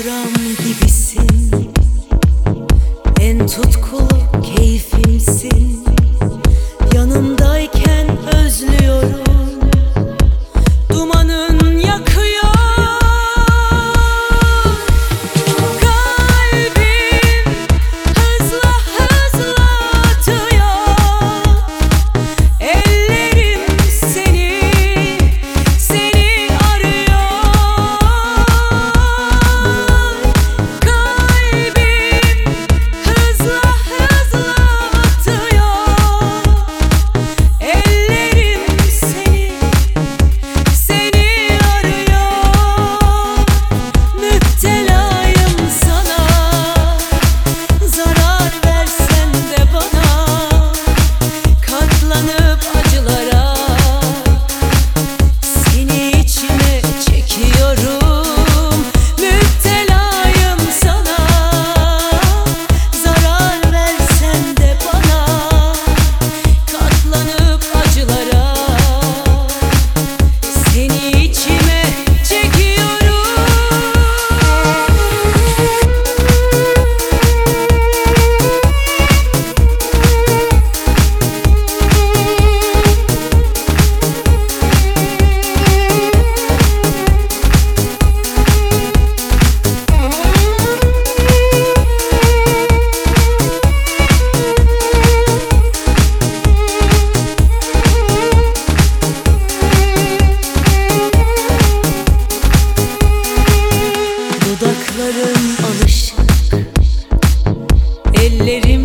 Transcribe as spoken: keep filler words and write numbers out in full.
hatıram gibisin, en tutkulu keyfimsin. Yanımdayken özlüyorum, dumanın yakıyor. Kalbim hızla hızla atıyor. Ellerim seni, seni arıyor. Kalbim hızla hızla atıyor. Ellerim seni, seni arıyor. Müptelayım sana, zarar versen de bana. Katlanıp acılara, seni içime çekiyorum. Müptelayım sana, zarar versen de bana. Katlanıp acılara, seni içime çekiyorum. Dudaklarım alışık, ellerim